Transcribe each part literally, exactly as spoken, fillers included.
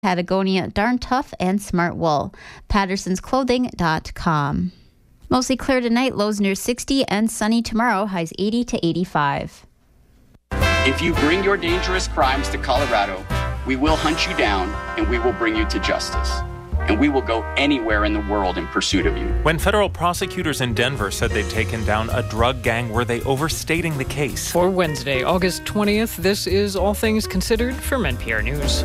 Patagonia Darn Tough and Smart Wool. Pattersons Clothing dot com. Mostly clear tonight, lows near sixty, and sunny tomorrow, highs eighty to eighty-five. If you bring your dangerous crimes to Colorado, we will hunt you down and we will bring you to justice. And we will go anywhere in the world in pursuit of you. When federal prosecutors in Denver said they'd taken down a drug gang, were they overstating the case? For Wednesday, August twentieth, this is All Things Considered from N P R News.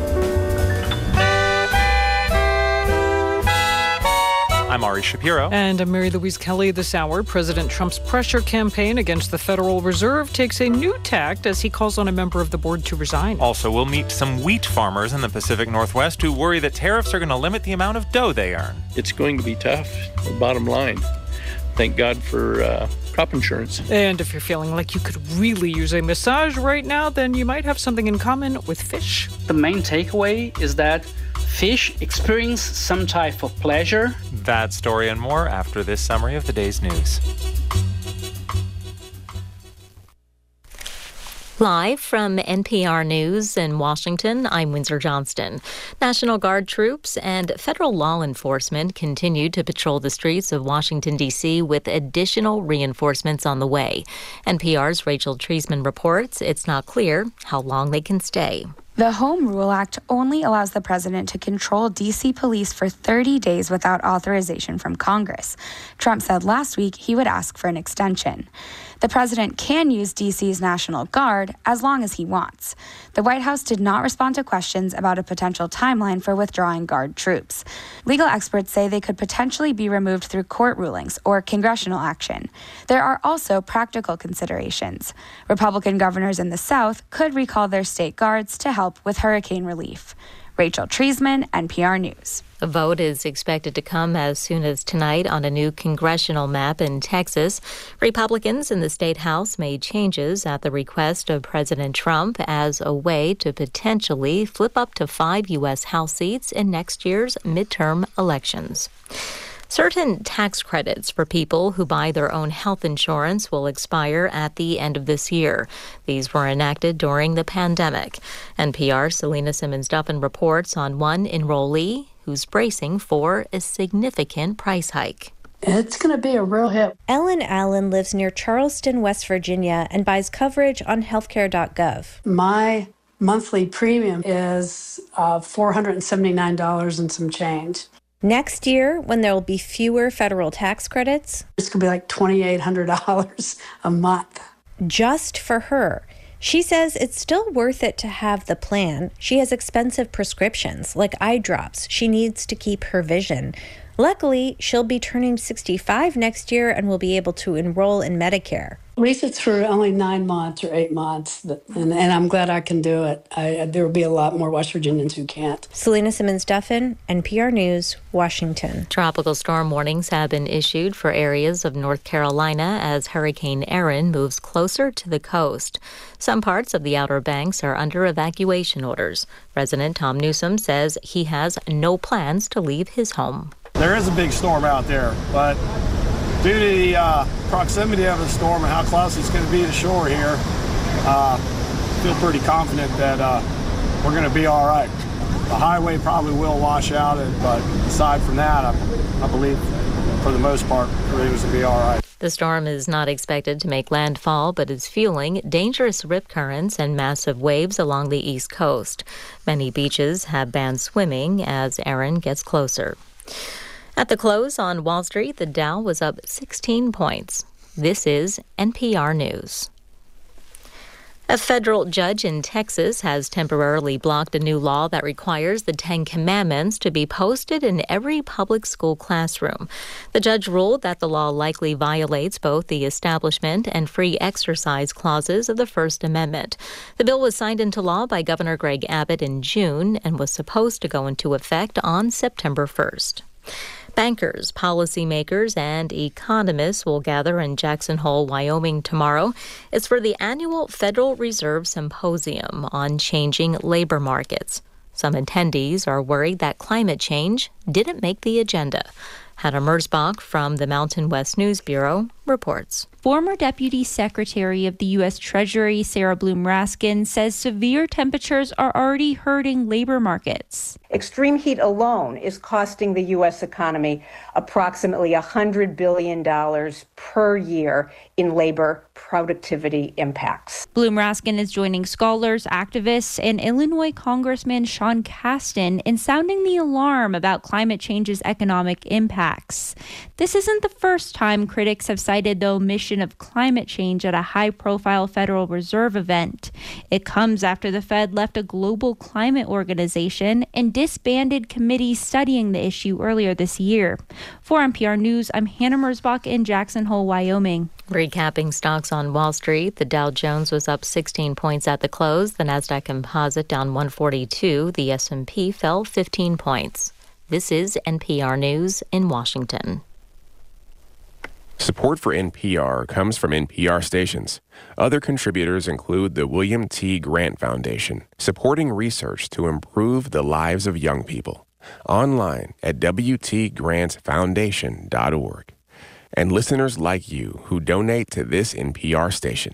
I'm Ari Shapiro. And I'm Mary Louise Kelly. This hour, President Trump's pressure campaign against the Federal Reserve takes a new tact as he calls on a member of the board to resign. Also, we'll meet some wheat farmers in the Pacific Northwest who worry that tariffs are going to limit the amount of dough they earn. It's going to be tough, the bottom line. Thank God for uh, crop insurance. And if you're feeling like you could really use a massage right now, then you might have something in common with fish. The main takeaway is that fish experience some type of pleasure. That story and more after this summary of the day's news. Live from N P R News in Washington, I'm Windsor Johnston. National Guard troops and federal law enforcement continue to patrol the streets of Washington, D C with additional reinforcements on the way. N P R's Rachel Treisman reports it's not clear how long they can stay. The Home Rule Act only allows the president to control D C police for thirty days without authorization from Congress. Trump said last week he would ask for an extension. The president can use D C's National Guard as long as he wants. The White House did not respond to questions about a potential timeline for withdrawing Guard troops. Legal experts say they could potentially be removed through court rulings or congressional action. There are also practical considerations. Republican governors in the South could recall their state guards to help with hurricane relief. Rachel Treisman, N P R News. A vote is expected to come as soon as tonight on a new congressional map in Texas. Republicans in the state house made changes at the request of President Trump as a way to potentially flip up to five U S House seats in next year's midterm elections. Certain tax credits for people who buy their own health insurance will expire at the end of this year. These were enacted during the pandemic. N P R's Selena Simmons-Duffin reports on one enrollee who's bracing for a significant price hike. It's going to be a real hit. Ellen Allen lives near Charleston, West Virginia, and buys coverage on healthcare dot gov. My monthly premium is uh, four hundred seventy-nine dollars and some change. Next year, when there will be fewer federal tax credits, it's going to be like two thousand eight hundred dollars a month. Just for her. She says it's still worth it to have the plan. She has expensive prescriptions, like eye drops. She needs to keep her vision. Luckily, she'll be turning sixty-five next year and will be able to enroll in Medicare. At least it's for only nine months or eight months, and, and I'm glad I can do it. I, there will be a lot more West Virginians who can't. Selena Simmons-Duffin, N P R News, Washington. Tropical storm warnings have been issued for areas of North Carolina as Hurricane Erin moves closer to the coast. Some parts of the Outer Banks are under evacuation orders. Resident Tom Newsom says he has no plans to leave his home. There is a big storm out there, but due to the uh, proximity of the storm and how close it's going to be to shore here, uh, I feel pretty confident that uh, we're going to be all right. The highway probably will wash out, but aside from that, I, I believe for the most part, everything's going to be all right. The storm is not expected to make landfall, but is fueling dangerous rip currents and massive waves along the East Coast. Many beaches have banned swimming as Erin gets closer. At the close on Wall Street, the Dow was up sixteen points. This is N P R News. A federal judge in Texas has temporarily blocked a new law that requires the Ten Commandments to be posted in every public school classroom. The judge ruled that the law likely violates both the Establishment and Free Exercise clauses of the First Amendment. The bill was signed into law by Governor Greg Abbott in June and was supposed to go into effect on September first. Bankers, policymakers, and economists will gather in Jackson Hole, Wyoming tomorrow. It's for the annual Federal Reserve Symposium on changing labor markets. Some attendees are worried that climate change didn't make the agenda. Hannah Merzbach from the Mountain West News Bureau reports. Former Deputy Secretary of the U S Treasury Sarah Bloom Raskin says severe temperatures are already hurting labor markets. Extreme heat alone is costing the U S economy approximately one hundred billion dollars per year in labor productivity impacts. Bloom Raskin is joining scholars, activists, and Illinois Congressman Sean Casten in sounding the alarm about climate change's economic impacts. This isn't the first time critics have cited the omission of climate change at a high-profile Federal Reserve event. It comes after the Fed left a global climate organization and disbanded committees studying the issue earlier this year. For N P R News, I'm Hannah Merzbach in Jackson Hole, Wyoming. Recapping stocks on Wall Street, the Dow Jones was up sixteen points at the close. The Nasdaq Composite down one forty-two. The S and P fell fifteen points. This is N P R News in Washington. Support for N P R comes from N P R stations. Other contributors include the William T. Grant Foundation, supporting research to improve the lives of young people. Online at w t grant foundation dot org. And listeners like you who donate to this N P R station.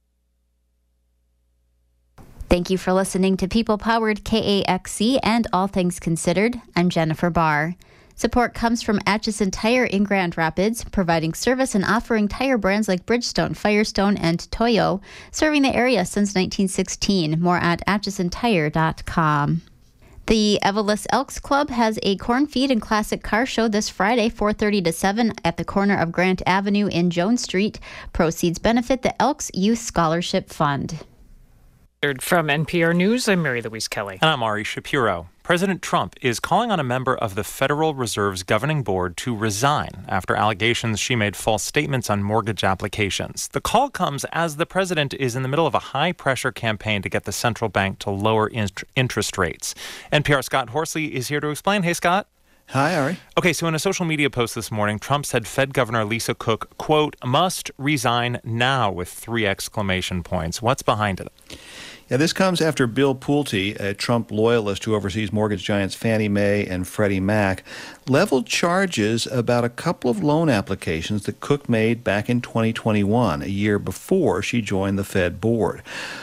Thank you for listening to People-Powered K A X C and All Things Considered. I'm Jennifer Barr. Support comes from Atchison Tire in Grand Rapids, providing service and offering tire brands like Bridgestone, Firestone, and Toyo, serving the area since nineteen sixteen. More at atchison tire dot com. The Evelyn Elks Club has a corn feed and classic car show this Friday, four thirty to seven, at the corner of Grant Avenue in Jones Street. Proceeds benefit the Elks Youth Scholarship Fund. From N P R News, I'm Mary Louise Kelly. And I'm Ari Shapiro. President Trump is calling on a member of the Federal Reserve's governing board to resign after allegations she made false statements on mortgage applications. The call comes as the president is in the middle of a high-pressure campaign to get the central bank to lower int- interest rates. N P R Scott Horsley is here to explain. Hey, Scott. Hi, Ari. Okay, so in a social media post this morning, Trump said Fed Governor Lisa Cook, quote, must resign now with three exclamation points. What's behind it? Yeah, this comes after Bill Pulte, a Trump loyalist who oversees mortgage giants Fannie Mae and Freddie Mac, leveled charges about a couple of loan applications that Cook made back in twenty twenty-one, a year before she joined the Fed board.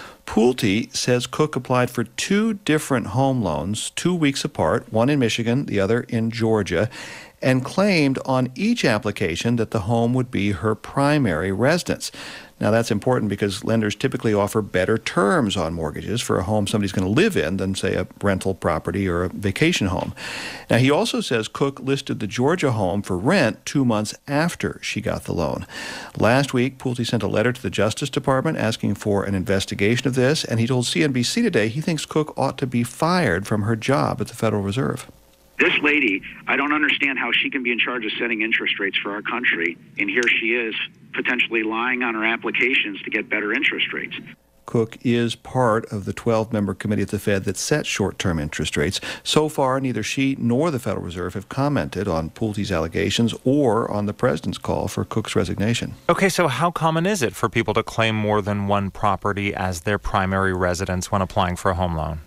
Pulte says Cook applied for two different home loans, two weeks apart, one in Michigan, the other in Georgia, and claimed on each application that the home would be her primary residence. Now, that's important because lenders typically offer better terms on mortgages for a home somebody's going to live in than, say, a rental property or a vacation home. Now, he also says Cook listed the Georgia home for rent two months after she got the loan. Last week, Pulte sent a letter to the Justice Department asking for an investigation of this, and he told C N B C today he thinks Cook ought to be fired from her job at the Federal Reserve. This lady, I don't understand how she can be in charge of setting interest rates for our country, and here she is potentially lying on her applications to get better interest rates. Cook is part of the twelve-member committee at the Fed that sets short-term interest rates. So far, neither she nor the Federal Reserve have commented on Pulte's allegations or on the president's call for Cook's resignation. Okay, so how common is it for people to claim more than one property as their primary residence when applying for a home loan?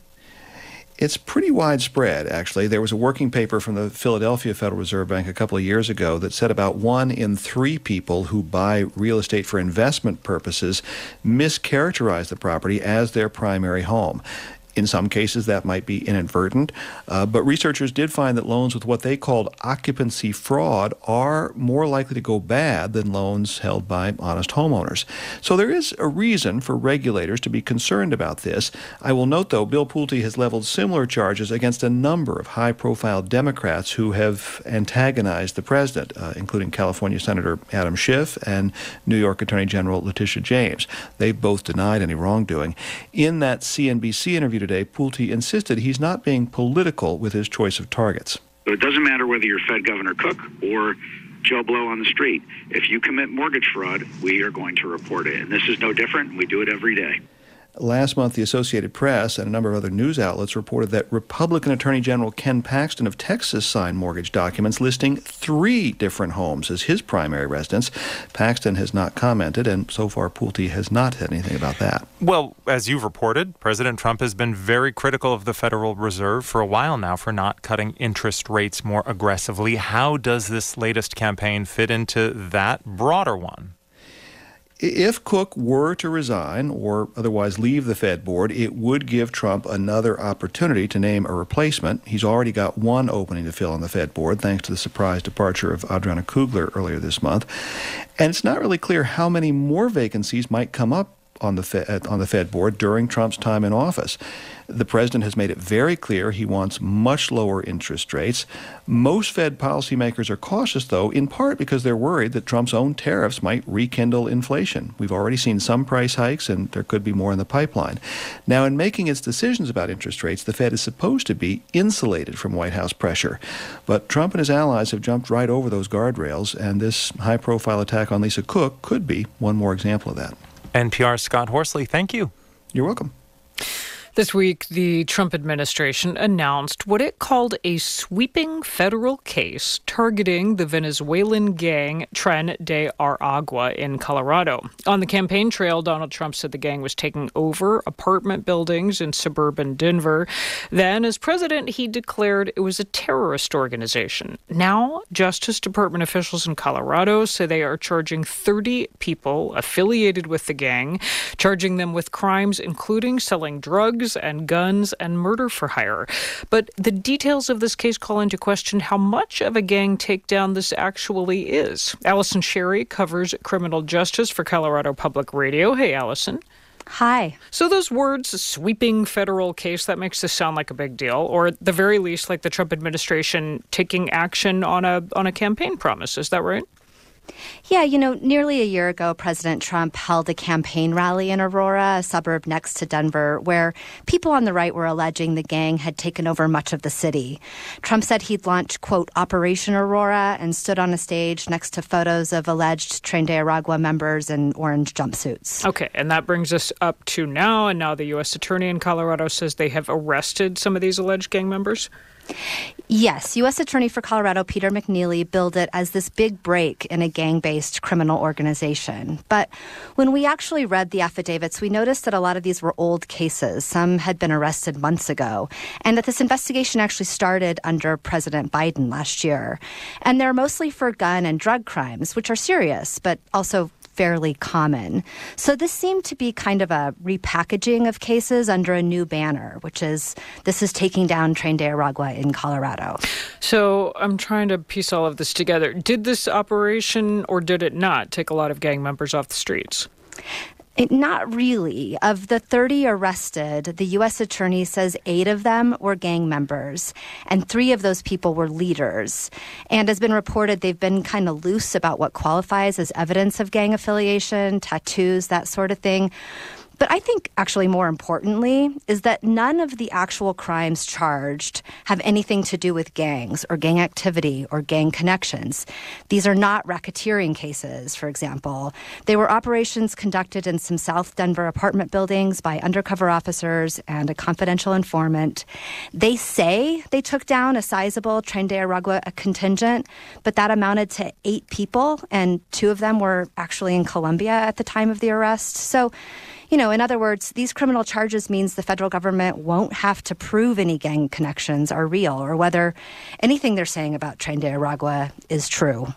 It's pretty widespread, actually. There was a working paper from the Philadelphia Federal Reserve Bank a couple of years ago that said about one in three people who buy real estate for investment purposes mischaracterize the property as their primary home. In some cases, that might be inadvertent, uh, but researchers did find that loans with what they called occupancy fraud are more likely to go bad than loans held by honest homeowners. So there is a reason for regulators to be concerned about this. I will note, though, Bill Pulte has leveled similar charges against a number of high-profile Democrats who have antagonized the president, uh, including California Senator Adam Schiff and New York Attorney General Letitia James. They've both denied any wrongdoing. In that C N B C interview today, Pulte insisted he's not being political with his choice of targets. So it doesn't matter whether you're Fed Governor Cook or Joe Blow on the street. If you commit mortgage fraud, we are going to report it. And this is no different. We do it every day. Last month, the Associated Press and a number of other news outlets reported that Republican Attorney General Ken Paxton of Texas signed mortgage documents listing three different homes as his primary residence. Paxton has not commented, and so far Pulte has not said anything about that. Well, as you've reported, President Trump has been very critical of the Federal Reserve for a while now for not cutting interest rates more aggressively. How does this latest campaign fit into that broader one? If Cook were to resign or otherwise leave the Fed board, it would give Trump another opportunity to name a replacement. He's already got one opening to fill on the Fed board, thanks to the surprise departure of Adriana Kugler earlier this month. And it's not really clear how many more vacancies might come up on the Fed, on the Fed board during Trump's time in office. The president has made it very clear he wants much lower interest rates. Most Fed policymakers are cautious, though, in part because they're worried that Trump's own tariffs might rekindle inflation. We've already seen some price hikes, and there could be more in the pipeline. Now, in making its decisions about interest rates, the Fed is supposed to be insulated from White House pressure. But Trump and his allies have jumped right over those guardrails, and this high-profile attack on Lisa Cook could be one more example of that. N P R's Scott Horsley, thank you. You're welcome. This week, the Trump administration announced what it called a sweeping federal case targeting the Venezuelan gang Tren de Aragua in Colorado. On the campaign trail, Donald Trump said the gang was taking over apartment buildings in suburban Denver. Then, as president, he declared it was a terrorist organization. Now, Justice Department officials in Colorado say they are charging thirty people affiliated with the gang, charging them with crimes including selling drugs and guns and murder for hire. But the details of this case call into question how much of a gang takedown this actually is. Allison Sherry covers criminal justice for Colorado Public Radio. Hey, Allison. Hi. So those words, sweeping federal case, that makes this sound like a big deal, or at the very least like the Trump administration taking action on a on a campaign promise. Is that right? Yeah, you know, nearly a year ago, President Trump held a campaign rally in Aurora, a suburb next to Denver, where people on the right were alleging the gang had taken over much of the city. Trump said he'd launch, quote, Operation Aurora, and stood on a stage next to photos of alleged Tren de Aragua members in orange jumpsuits. Okay, and that brings us up to now, and now the U S attorney in Colorado says they have arrested some of these alleged gang members? Yes, U S Attorney for Colorado Peter McNeely billed it as this big break in a gang-based criminal organization. But when we actually read the affidavits, we noticed that a lot of these were old cases. Some had been arrested months ago, and that this investigation actually started under President Biden last year. And they're mostly for gun and drug crimes, which are serious, but also fairly common. So this seemed to be kind of a repackaging of cases under a new banner, which is this is taking down Tren de Aragua in Colorado. So I'm trying to piece all of this together. Did this operation, or did it not, take a lot of gang members off the streets? It, not really. Of the thirty arrested, the U S attorney says eight of them were gang members, and three of those people were leaders. And has been reported, they've been kind of loose about what qualifies as evidence of gang affiliation, tattoos, that sort of thing. But I think actually more importantly is that none of the actual crimes charged have anything to do with gangs or gang activity or gang connections. These are not racketeering cases, for example. They were operations conducted in some South Denver apartment buildings by undercover officers and a confidential informant. They say they took down a sizable Tren de Aragua contingent, but that amounted to eight people, and two of them were actually in Colombia at the time of the arrest. So, you know, in other words, these criminal charges means the federal government won't have to prove any gang connections are real or whether anything they're saying about Tren de Aragua is true.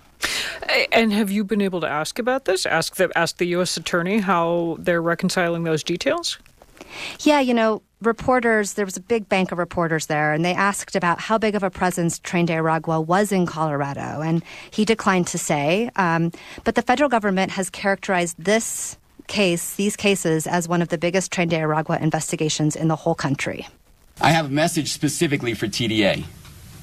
And have you been able to ask about this? Ask the, ask the U S attorney how they're reconciling those details? Yeah, you know, reporters, there was a big bank of reporters there, and they asked about how big of a presence Tren de Aragua was in Colorado, and he declined to say. Um, but the federal government has characterized this case, these cases, as one of the biggest Tren de Aragua investigations in the whole country. I have a message specifically for T D A.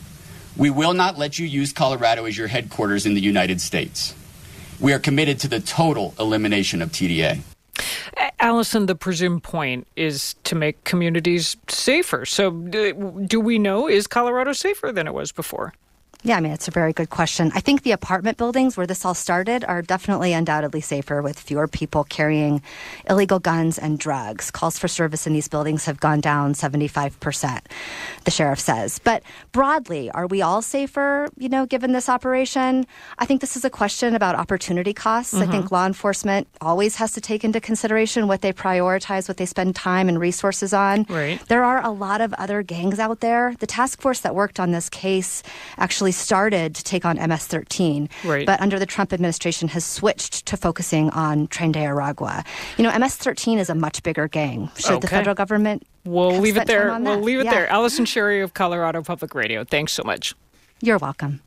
We will not let you use Colorado as your headquarters in the United States. We are committed to the total elimination of T D A. Allison, the presumed point is to make communities safer. So do we know, is Colorado safer than it was before? Yeah, I mean, it's a very good question. I think the apartment buildings where this all started are definitely undoubtedly safer with fewer people carrying illegal guns and drugs. Calls for service in these buildings have gone down seventy-five percent, the sheriff says. But broadly, are we all safer, you know, given this operation? I think this is a question about opportunity costs. Mm-hmm. I think law enforcement always has to take into consideration what they prioritize, what they spend time and resources on. Right. There are a lot of other gangs out there. The task force that worked on this case actually actually started to take on M S thirteen, right. but under the Trump administration has switched to focusing on Tren de Aragua. You know, M S thirteen is a much bigger gang. Should okay. the federal government We'll have leave it spent time there. on We'll that? leave it Yeah. there. Allison Sherry of Colorado Public Radio. Thanks so much. You're welcome.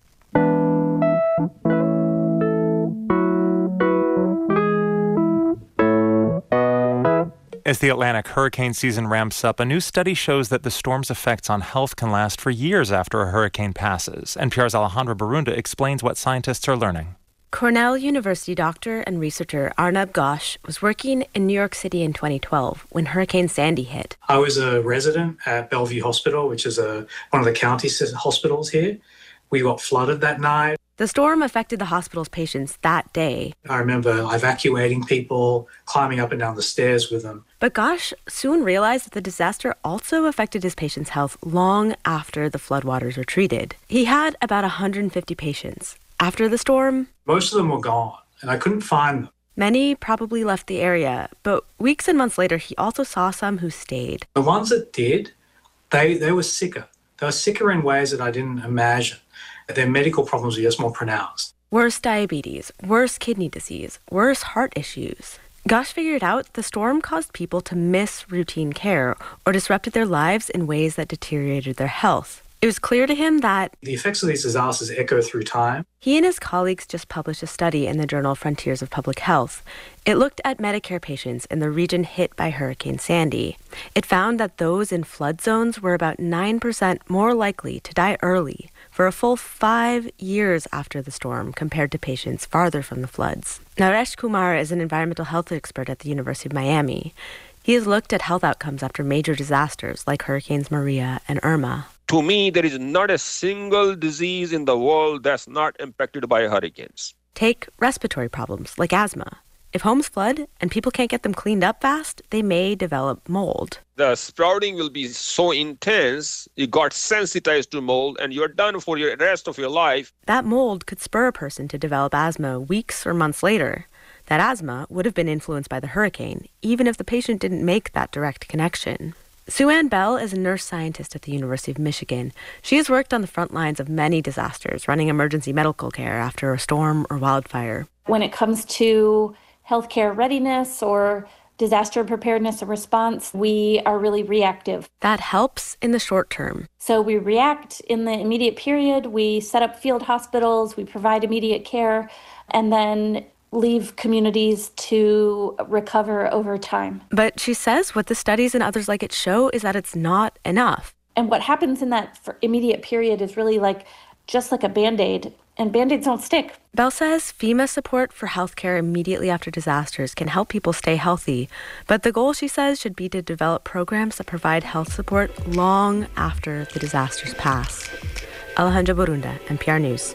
As the Atlantic hurricane season ramps up, a new study shows that the storm's effects on health can last for years after a hurricane passes. N P R's Alejandra Barunda explains what scientists are learning. Cornell University doctor and researcher Arnab Ghosh was working in New York City in twenty twelve when Hurricane Sandy hit. I was a resident at Bellevue Hospital, which is a, one of the county hospitals here. We got flooded that night. The storm affected the hospital's patients that day. I remember evacuating people, climbing up and down the stairs with them. But Ghosh soon realized that the disaster also affected his patients' health long after the floodwaters retreated. He had about one hundred fifty patients. After the storm, most of them were gone, and I couldn't find them. Many probably left the area, but weeks and months later, he also saw some who stayed. The ones that did, they, they were sicker. They were sicker in ways that I didn't imagine. Their medical problems were just more pronounced. Worse diabetes, worse kidney disease, worse heart issues. Ghosh figured out the storm caused people to miss routine care or disrupted their lives in ways that deteriorated their health. It was clear to him that the effects of these disasters echo through time. He and his colleagues just published a study in the journal Frontiers of Public Health. It looked at Medicare patients in the region hit by Hurricane Sandy. It found that those in flood zones were about nine percent more likely to die early for a full five years after the storm compared to patients farther from the floods. Naresh Kumar is an environmental health expert at the University of Miami. He has looked at health outcomes after major disasters like Hurricanes Maria and Irma. To me, there is not a single disease in the world that's not impacted by hurricanes. Take respiratory problems like asthma. If homes flood and people can't get them cleaned up fast, they may develop mold. The sprouting will be so intense, you got sensitized to mold, and you're done for the rest of your life. That mold could spur a person to develop asthma weeks or months later. That asthma would have been influenced by the hurricane, even if the patient didn't make that direct connection. Sue-Ann Bell is a nurse scientist at the University of Michigan. She has worked on the front lines of many disasters, running emergency medical care after a storm or wildfire. When it comes to healthcare readiness or disaster preparedness and response, we are really reactive. That helps in the short term. So we react in the immediate period, we set up field hospitals, we provide immediate care, and then leave communities to recover over time. But she says what the studies and others like it show is that it's not enough. And what happens in that immediate period is really like just like a Band-Aid, and Band-Aids don't stick. Bell says FEMA support for healthcare immediately after disasters can help people stay healthy. But the goal, she says, should be to develop programs that provide health support long after the disasters pass. Alejandra Barunda, N P R News.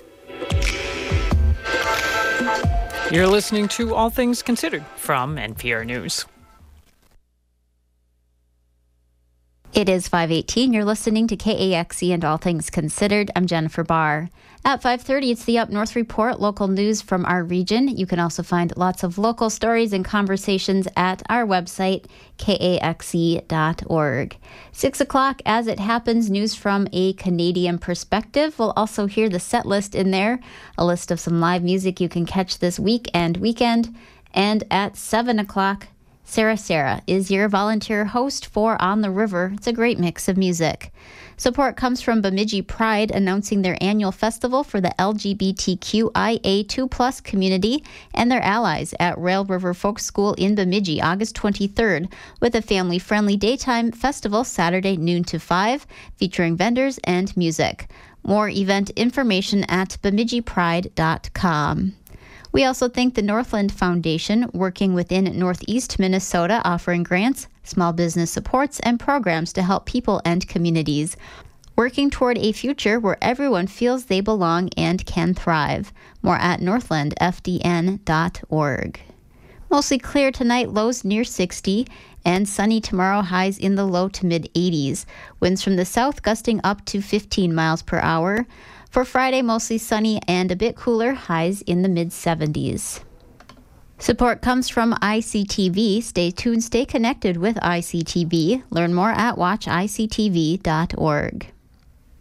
You're listening to All Things Considered from N P R News. It is five eighteen. You're listening to K A X E and All Things Considered. I'm Jennifer Barr. At five thirty, it's the Up North Report, local news from our region. You can also find lots of local stories and conversations at our website, K A X E dot org. Six o'clock, as it happens, news from a Canadian perspective. We'll also hear the set list in there, a list of some live music you can catch this week and weekend. And at seven o'clock, Sarah Sarah is your volunteer host for On the River. It's a great mix of music. Support comes from Bemidji Pride, announcing their annual festival for the L G B T Q I A two plus community and their allies at Rail River Folk School in Bemidji, August twenty-third, with a family-friendly daytime festival Saturday noon to five, featuring vendors and music. More event information at bemidji pride dot com. We also thank the Northland Foundation, working within Northeast Minnesota, offering grants, small business supports, and programs to help people and communities, working toward a future where everyone feels they belong and can thrive. More at northland f d n dot org. Mostly clear tonight, lows near sixty, and sunny tomorrow, highs in the low to mid eighties. Winds from the south gusting up to fifteen miles per hour. For Friday, mostly sunny and a bit cooler, highs in the mid seventies. Support comes from I C T V. Stay tuned, stay connected with I C T V. Learn more at watch I C T V dot org.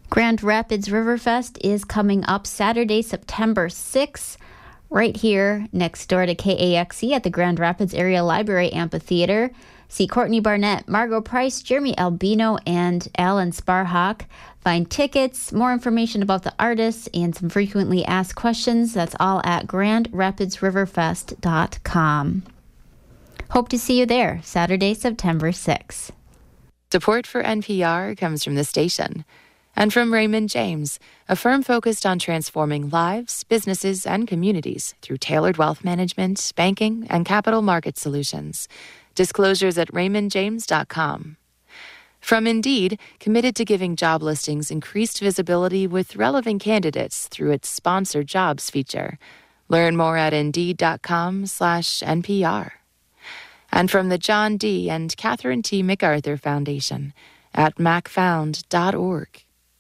Grand Rapids Riverfest is coming up Saturday, September sixth, right here next door to K A X E at the Grand Rapids Area Library Amphitheater. See Courtney Barnett, Margot Price, Jeremy Albino, and Alan Sparhawk. Find tickets, more information about the artists, and some frequently asked questions. That's all at grand rapids riverfest dot com. Hope to see you there Saturday, September sixth. Support for N P R comes from the station and from Raymond James, a firm focused on transforming lives, businesses, and communities through tailored wealth management, banking, and capital market solutions. Disclosures at raymond james dot com. From Indeed, committed to giving job listings increased visibility with relevant candidates through its sponsored jobs feature. Learn more at indeed.com slash NPR. And from the John D. and Catherine T. MacArthur Foundation at mac found dot org.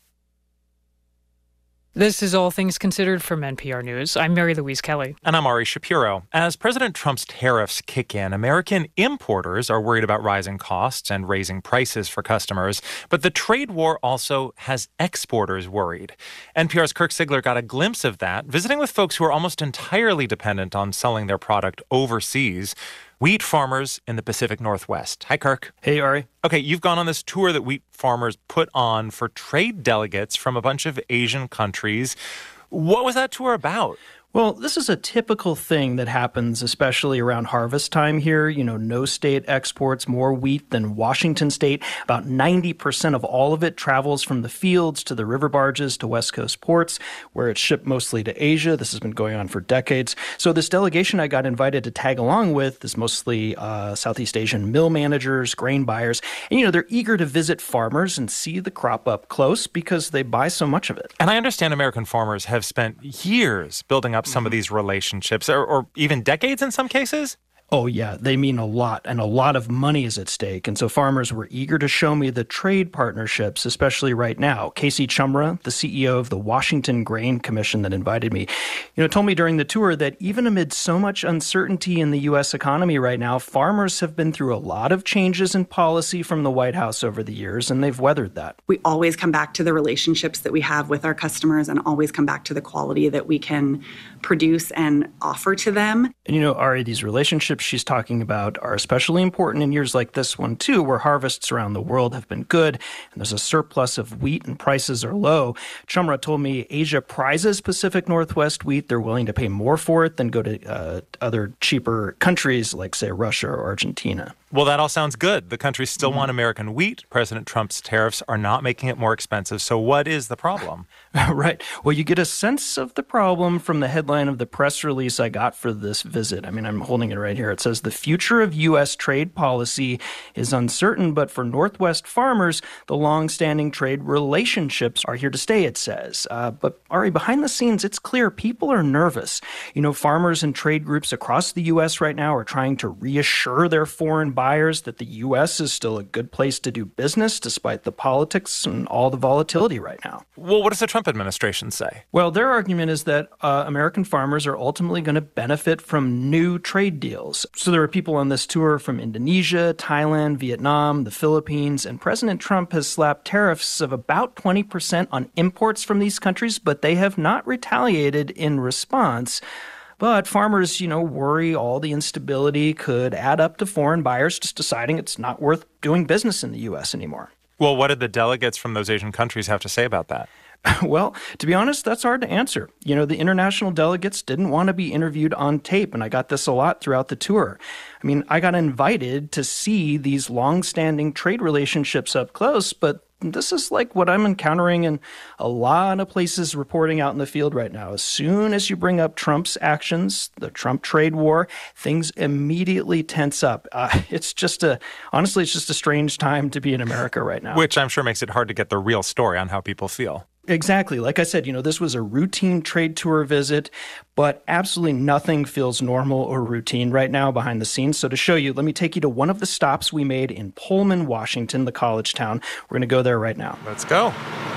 This is All Things Considered from N P R News. I'm Mary Louise Kelly. And I'm Ari Shapiro. As President Trump's tariffs kick in, American importers are worried about rising costs and raising prices for customers. But the trade war also has exporters worried. N P R's Kirk Sigler got a glimpse of that, visiting with folks who are almost entirely dependent on selling their product overseas. Wheat farmers in the Pacific Northwest. Hi, Kirk. Hey, Ari. Okay, you've gone on this tour that wheat farmers put on for trade delegates from a bunch of Asian countries. What was that tour about? Well, this is a typical thing that happens, especially around harvest time here. You know, no state exports more wheat than Washington state. About ninety percent of all of it travels from the fields to the river barges to West Coast ports, where it's shipped mostly to Asia. This has been going on for decades. So this delegation I got invited to tag along with is mostly uh, Southeast Asian mill managers, grain buyers. And, you know, they're eager to visit farmers and see the crop up close because they buy so much of it. And I understand American farmers have spent years building up some of these relationships, or, or even decades in some cases? Oh, yeah, they mean a lot, and a lot of money is at stake. And so farmers were eager to show me the trade partnerships, especially right now. Casey Chumra, the C E O of the Washington Grain Commission that invited me, you know, told me during the tour that even amid so much uncertainty in the U S economy right now, farmers have been through a lot of changes in policy from the White House over the years, and they've weathered that. We always come back to the relationships that we have with our customers and always come back to the quality that we can produce and offer to them. And, you know, Ari, these relationships she's talking about are especially important in years like this one, too, where harvests around the world have been good and there's a surplus of wheat and prices are low. Chumra told me Asia prizes Pacific Northwest wheat. They're willing to pay more for it than go to uh, other cheaper countries like, say, Russia or Argentina. Well, that all sounds good. The countries still Mm-hmm. want American wheat. President Trump's tariffs are not making it more expensive. So what is the problem? Right. Well, you get a sense of the problem from the headline of the press release I got for this visit. I mean, I'm holding it right here. It says, the future of U S trade policy is uncertain, but for Northwest farmers, the long-standing trade relationships are here to stay, it says. Uh, but, Ari, behind the scenes, it's clear people are nervous. You know, farmers and trade groups across the U S right now are trying to reassure their foreign buyers that the U S is still a good place to do business despite the politics and all the volatility right now. Well, what does the Trump administration say? Well, their argument is that uh, American farmers are ultimately going to benefit from new trade deals. So there are people on this tour from Indonesia, Thailand, Vietnam, the Philippines, and President Trump has slapped tariffs of about twenty percent on imports from these countries, but they have not retaliated in response. But farmers, you know, worry all the instability could add up to foreign buyers just deciding it's not worth doing business in the U S anymore. Well, what did the delegates from those Asian countries have to say about that? Well, to be honest, that's hard to answer. You know, the international delegates didn't want to be interviewed on tape, and I got this a lot throughout the tour. I mean, I got invited to see these long-standing trade relationships up close, but this is like what I'm encountering in a lot of places reporting out in the field right now. As soon as you bring up Trump's actions, the Trump trade war, things immediately tense up. Uh, it's just a, honestly, it's just a strange time to be in America right now. Which I'm sure makes it hard to get the real story on how people feel. Exactly. Like I said, you know, this was a routine trade tour visit, but absolutely nothing feels normal or routine right now behind the scenes. So to show you, let me take you to one of the stops we made in Pullman, Washington, the college town. We're going to go there right now. Let's go.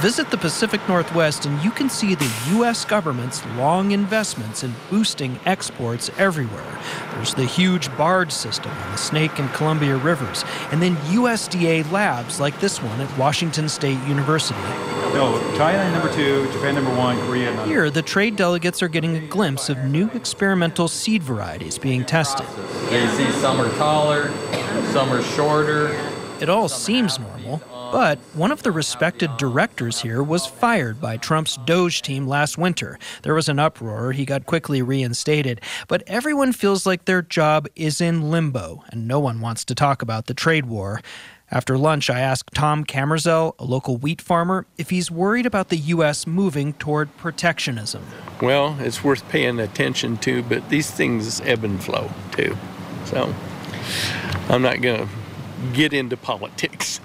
Visit the Pacific Northwest and you can see the U S government's long investments in boosting exports everywhere. There's the huge barge system on the Snake and Columbia Rivers, and then U S D A labs like this one at Washington State University. No, China number two, Japan number one, Korea number. Here, the trade delegates are getting a glimpse of new experimental seed varieties being tested. You see some are taller, some are shorter. It all seems normal, but one of the respected directors here was fired by Trump's Doge team last winter. There was an uproar. He got quickly reinstated. But everyone feels like their job is in limbo, and no one wants to talk about the trade war. After lunch, I asked Tom Kamerzel, a local wheat farmer, if he's worried about the U S moving toward protectionism. Well, it's worth paying attention to, but these things ebb and flow, too. So I'm not going to get into politics.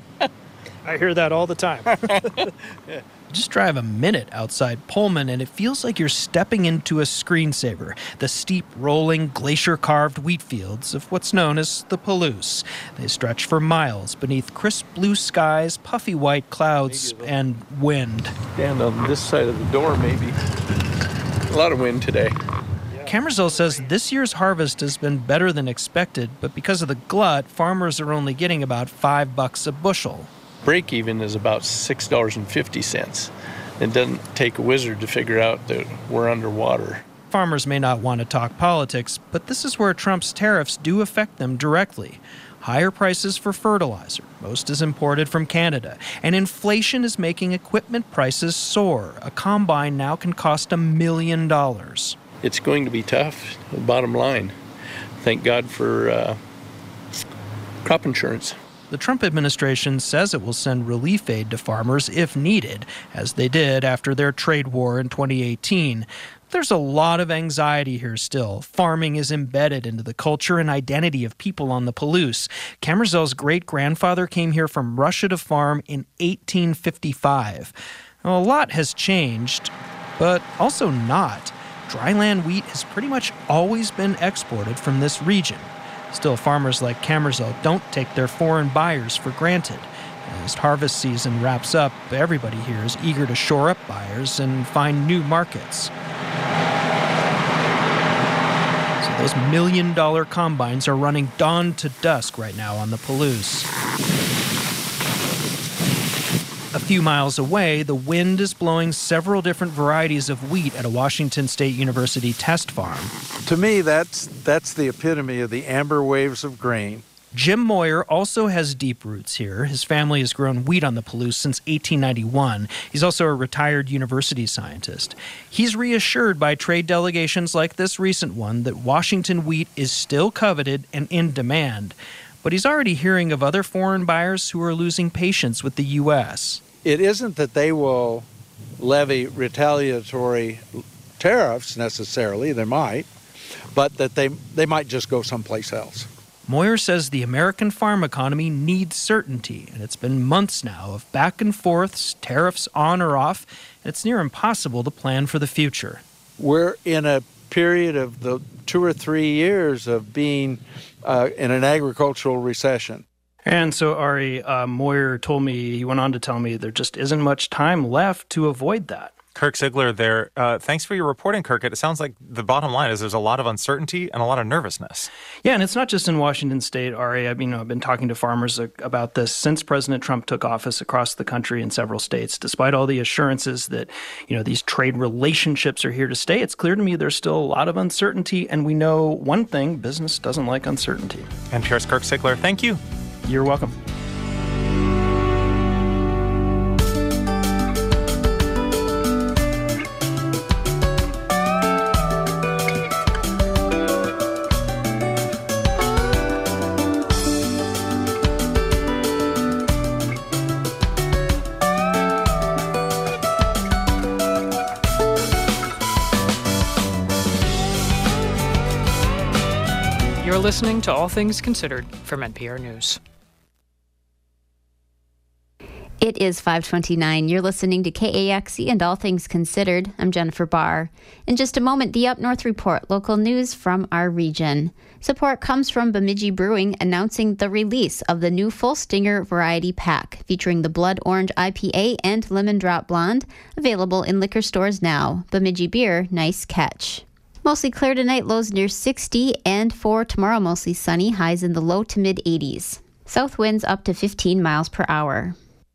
I hear that all the time. Just drive a minute outside Pullman and it feels like you're stepping into a screensaver. The steep, rolling, glacier-carved wheat fields of what's known as the Palouse. They stretch for miles beneath crisp blue skies, puffy white clouds, and wind. Stand on this side of the door, maybe. A lot of wind today. Kamerzel says this year's harvest has been better than expected, but because of the glut, farmers are only getting about five bucks a bushel. Break even is about six dollars and fifty cents. It doesn't take a wizard to figure out that we're underwater. Farmers may not want to talk politics, but this is where Trump's tariffs do affect them directly. Higher prices for fertilizer, most is imported from Canada, and inflation is making equipment prices soar. A combine now can cost a million dollars. It's going to be tough, the bottom line. Thank God for uh, crop insurance. The Trump administration says it will send relief aid to farmers if needed, as they did after their trade war in twenty eighteen. There's a lot of anxiety here still. Farming is embedded into the culture and identity of people on the Palouse. Kamerzel's great-grandfather came here from Russia to farm in eighteen fifty-five. Now, a lot has changed, but also not. Dryland wheat has pretty much always been exported from this region. Still, farmers like Kamerzel don't take their foreign buyers for granted. As harvest season wraps up, everybody here is eager to shore up buyers and find new markets. So those million-dollar combines are running dawn to dusk right now on the Palouse. A few miles away, the wind is blowing several different varieties of wheat at a Washington State University test farm. To me, that's that's the epitome of the amber waves of grain. Jim Moyer also has deep roots here. His family has grown wheat on the Palouse since eighteen ninety-one. He's also a retired university scientist. He's reassured by trade delegations like this recent one that Washington wheat is still coveted and in demand. But he's already hearing of other foreign buyers who are losing patience with the U S. It isn't that they will levy retaliatory tariffs necessarily, they might, but that they, they might just go someplace else. Moyer says the American farm economy needs certainty, and it's been months now of back and forths, tariffs on or off, and it's near impossible to plan for the future. We're in a period of the two or three years of being uh, in an agricultural recession. And so, Ari, uh, Moyer told me, he went on to tell me there just isn't much time left to avoid that. Kirk Ziegler there. Uh, thanks for your reporting, Kirk. It sounds like the bottom line is there's a lot of uncertainty and a lot of nervousness. Yeah, and it's not just in Washington State, Ari. I mean, I've been talking to farmers about this since President Trump took office across the country in several states. Despite all the assurances that, you know, these trade relationships are here to stay, it's clear to me there's still a lot of uncertainty. And we know one thing, business doesn't like uncertainty. N P R's Kirk Ziegler, thank you. You're welcome. You're listening to All Things Considered from N P R News. It is five twenty-nine. You're listening to K A X E and All Things Considered. I'm Jennifer Barr. In just a moment, the Up North Report, local news from our region. Support comes from Bemidji Brewing announcing the release of the new Full Stinger variety pack featuring the Blood Orange I P A and Lemon Drop Blonde, available in liquor stores now. Bemidji Beer, nice catch. Mostly clear tonight, lows near sixty, and for tomorrow, mostly sunny, highs in the low to mid eighties. South winds up to fifteen miles per hour.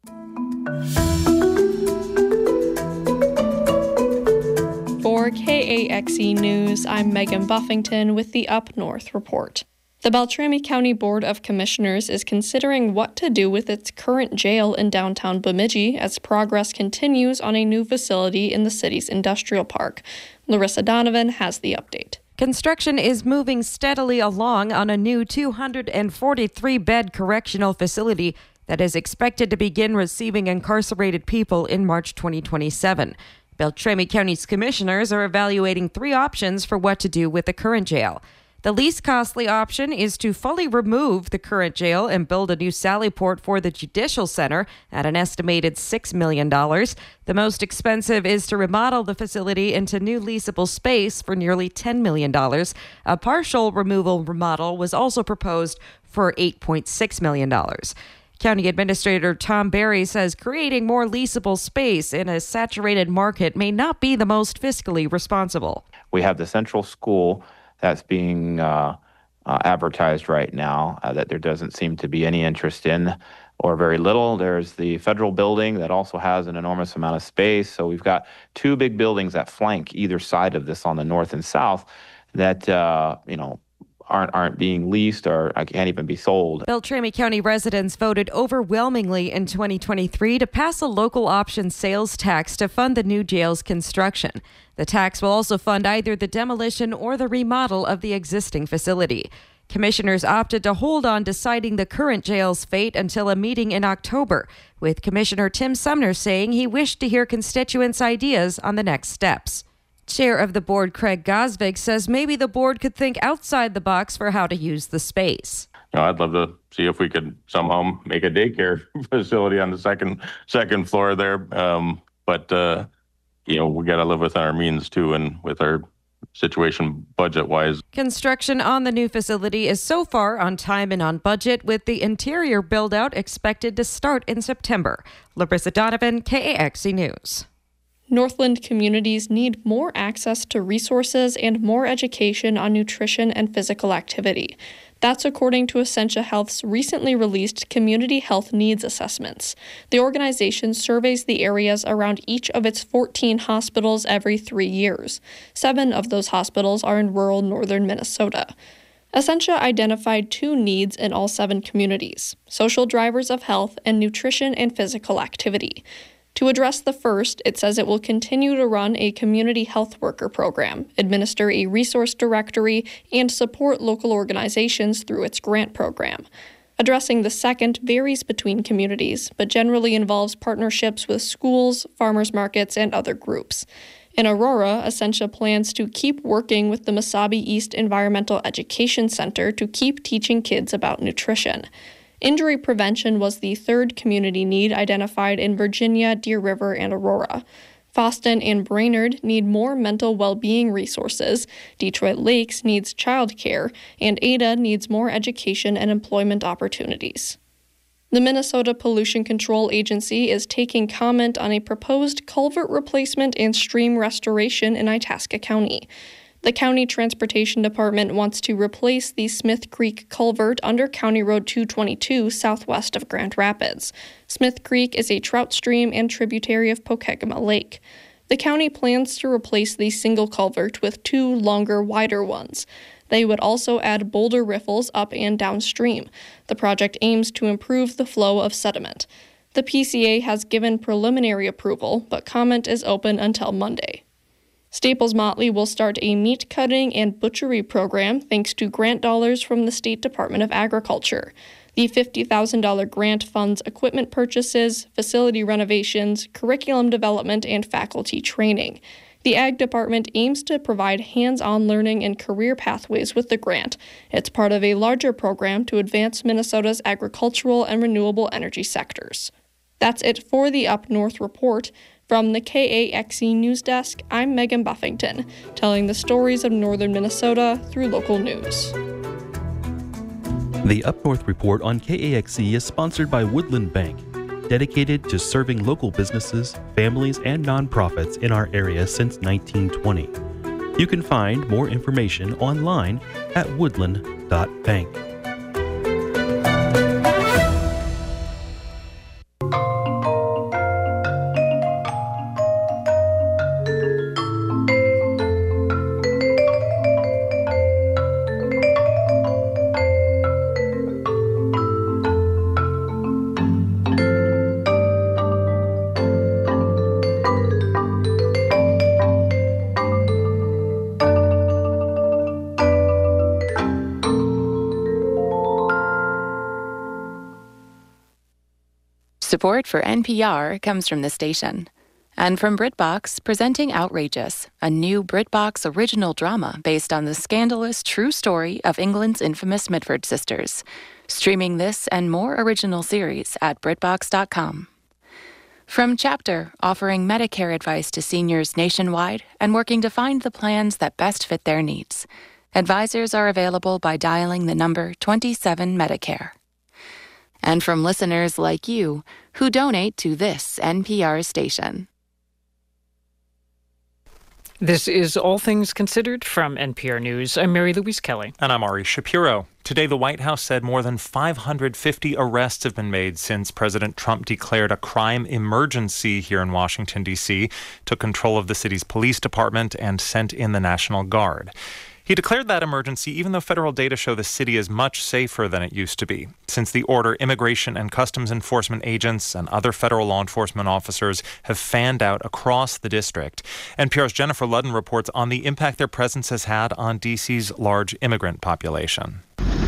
For K A X E News, I'm Megan Buffington with the Up North Report. The Beltrami County Board of Commissioners is considering what to do with its current jail in downtown Bemidji as progress continues on a new facility in the city's industrial park. Larissa Donovan has the update. Construction is moving steadily along on a new two hundred forty-three bed correctional facility that is expected to begin receiving incarcerated people in March twenty twenty-seven. Beltrami County's commissioners are evaluating three options for what to do with the current jail. The least costly option is to fully remove the current jail and build a new sally port for the Judicial Center at an estimated six million dollars. The most expensive is to remodel the facility into new leasable space for nearly ten million dollars. A partial removal remodel was also proposed for eight point six million dollars. County Administrator Tom Barry says creating more leasable space in a saturated market may not be the most fiscally responsible. We have the central school that's being uh, uh, advertised right now uh, that there doesn't seem to be any interest in, or very little. There's the federal building that also has an enormous amount of space. So we've got two big buildings that flank either side of this on the north and south that, uh, you know, aren't aren't being leased or can't even be sold. Beltrami County residents voted overwhelmingly in twenty twenty-three to pass a local option sales tax to fund the new jail's construction. The tax will also fund either the demolition or the remodel of the existing facility. Commissioners opted to hold on deciding the current jail's fate until a meeting in October, with Commissioner Tim Sumner saying he wished to hear constituents' ideas on the next steps. Chair of the board, Craig Gosvig, says maybe the board could think outside the box for how to use the space. You know, I'd love to see if we could somehow make a daycare facility on the second second floor there. Um, but, uh, you know, we got to live within our means, too, and with our situation budget-wise. Construction on the new facility is so far on time and on budget, with the interior build-out expected to start in September. Larissa Donovan, K A X E News. Northland communities need more access to resources and more education on nutrition and physical activity. That's according to Essentia Health's recently released Community Health Needs Assessments. The organization surveys the areas around each of its fourteen hospitals every three years. Seven of those hospitals are in rural northern Minnesota. Essentia identified two needs in all seven communities: social drivers of health and nutrition and physical activity. To address the first, it says it will continue to run a community health worker program, administer a resource directory, and support local organizations through its grant program. Addressing the second varies between communities, but generally involves partnerships with schools, farmers markets, and other groups. In Aurora, Essentia plans to keep working with the Mesabi East Environmental Education Center to keep teaching kids about nutrition. Injury prevention was the third community need identified in Virginia, Deer River, and Aurora. Foston and Brainerd need more mental well-being resources, Detroit Lakes needs childcare, and Ada needs more education and employment opportunities. The Minnesota Pollution Control Agency is taking comment on a proposed culvert replacement and stream restoration in Itasca County. The County Transportation Department wants to replace the Smith Creek culvert under County Road two twenty-two southwest of Grand Rapids. Smith Creek is a trout stream and tributary of Pokegama Lake. The county plans to replace the single culvert with two longer, wider ones. They would also add boulder riffles up and downstream. The project aims to improve the flow of sediment. The P C A has given preliminary approval, but comment is open until Monday. Staples Motley will start a meat cutting and butchery program thanks to grant dollars from the State Department of Agriculture. The fifty thousand dollars grant funds equipment purchases, facility renovations, curriculum development, and faculty training. The Ag Department aims to provide hands-on learning and career pathways with the grant. It's part of a larger program to advance Minnesota's agricultural and renewable energy sectors. That's it for the Up North Report. From the K A X E News Desk, I'm Megan Buffington, telling the stories of northern Minnesota through local news. The Up North Report on K A X E is sponsored by Woodland Bank, dedicated to serving local businesses, families, and nonprofits in our area since nineteen twenty. You can find more information online at woodland dot bank. Support for N P R comes from the station. And from BritBox, presenting Outrageous, a new BritBox original drama based on the scandalous true story of England's infamous Mitford sisters. Streaming this and more original series at BritBox dot com. From Chapter, offering Medicare advice to seniors nationwide and working to find the plans that best fit their needs. Advisors are available by dialing the number twenty-seven Medicare. And from listeners like you who donate to this N P R station. This is All Things Considered from N P R News. I'm Mary Louise Kelly. And I'm Ari Shapiro. Today, the White House said more than five hundred fifty arrests have been made since President Trump declared a crime emergency here in Washington, D C, took control of the city's police department, and sent in the National Guard. He declared that emergency even though federal data show the city is much safer than it used to be. Since the order, immigration and customs enforcement agents and other federal law enforcement officers have fanned out across the district. N P R's Jennifer Ludden reports on the impact their presence has had on D C's large immigrant population.